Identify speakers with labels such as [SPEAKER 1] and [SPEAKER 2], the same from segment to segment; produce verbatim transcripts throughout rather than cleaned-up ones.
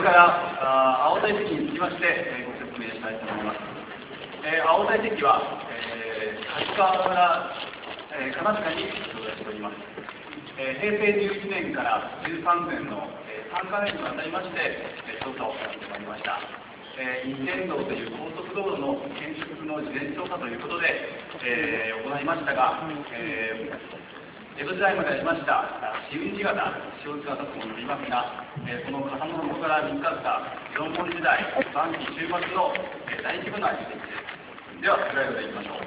[SPEAKER 1] から青帯石につきまして、えー、ご説明したいと思います。えー、青帯石は、えー、立川村、えー、金塚に所在しております。えー、平成じゅういちねんからじゅうさんねんの、えー、さんかねんにわたりまして、えー、調査を行ってまいりました。えー、一県道という高速道路の建設の事前調査ということで、えー、行いましたが、えー江戸時代までありました紫雲寺型、塩津型とも呼びますが、えー、この型の元から見つかった縄文時代晩期中末の、えー、大規模な遺跡です。では、スライドでいきましょう。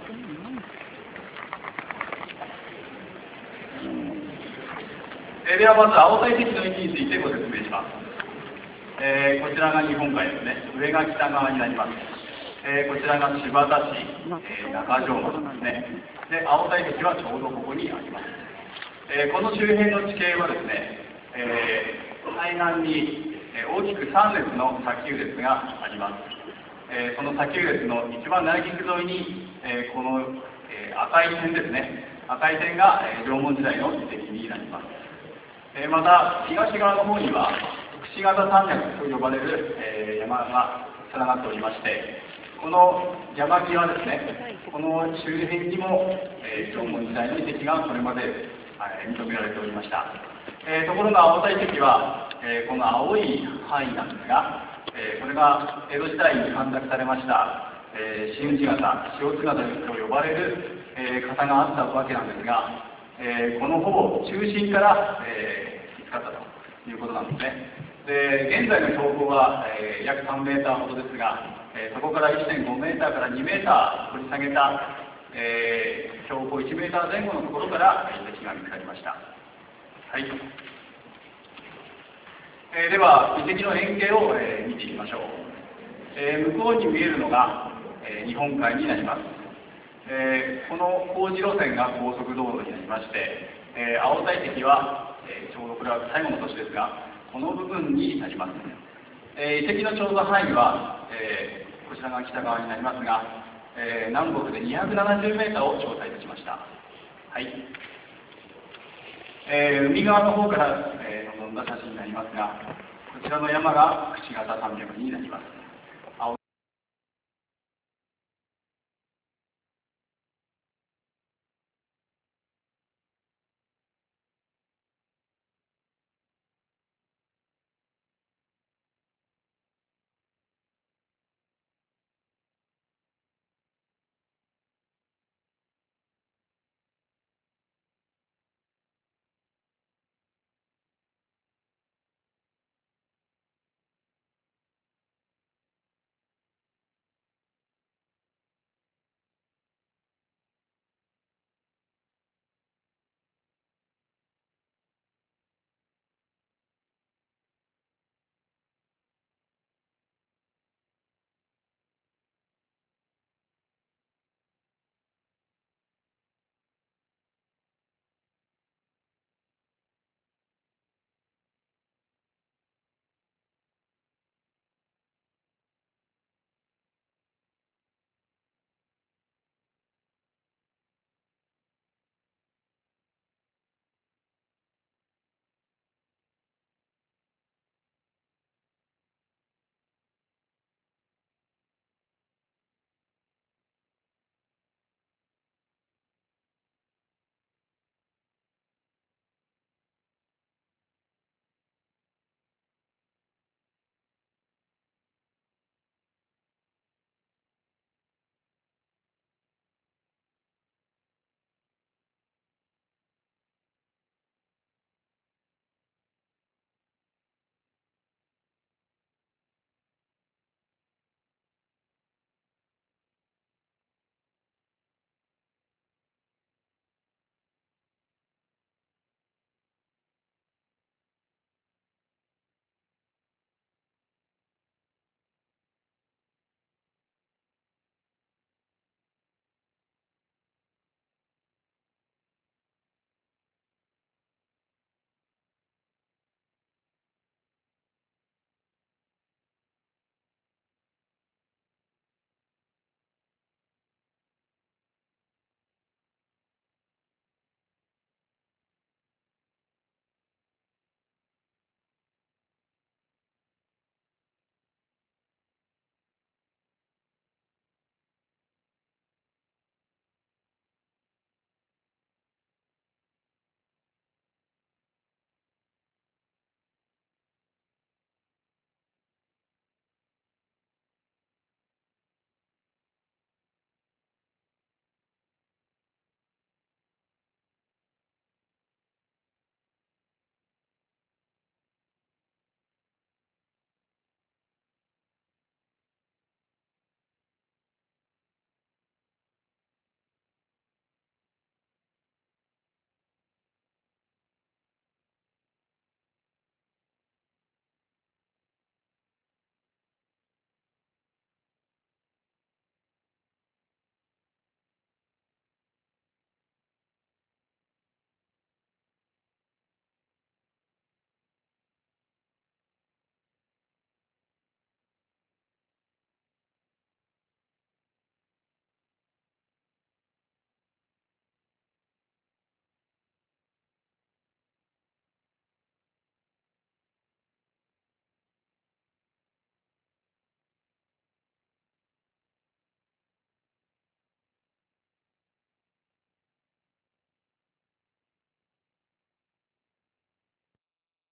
[SPEAKER 1] えー、ではまず青帯石の位置についてご説明します。えー、こちらが日本海ですね。上が北側になります。えー、こちらが新発田市、えー、中条町ですね。で、青帯石はちょうどここにあります。えー、この周辺の地形はですね、えー、海岸に、えー、大きくさんれつの砂丘列があります。えー、その砂丘列の一番内陸沿いに、えー、この、えー、赤い線ですね。赤い線が、えー、縄文時代の遺跡になります。えー、また、東側の方には、櫛形山脈と呼ばれる、えー、山が連なっておりまして、この山際ですね、この周辺にも、えー、縄文時代の遺跡がこれまで、えー、認められておりました。えー、ところが青帯石は、えー、この青い範囲なんですが、えー、これが江戸時代に干拓されました、えー、新内型、塩津型と呼ばれる、えー、型があったわけなんですが、えー、このほぼ中心から、えー、見つかったということなんですね。で、現在の標高は、えー、約さんメーターほどですが、えー、そこから いってんごメーターからにメーター掘り下げた、えー、標高いちメーター前後のところから遺跡が見つかりました。はい。えー、では、遺跡の円形を、えー、見ていきましょう。えー、向こうに見えるのが、えー、日本海になります。えー、この工事路線が高速道路になりまして、えー、青帯石は、えー、ちょうどこれは最後の年ですが、この部分になります。えー、遺跡の調査範囲は、えー、こちらが北側になりますが、えー、南北でにひゃくななじゅうメーターを調査いたしました。はい。えー、海側の方から、えー、臨んだ写真になりますが、こちらの山が櫛形山脈になります。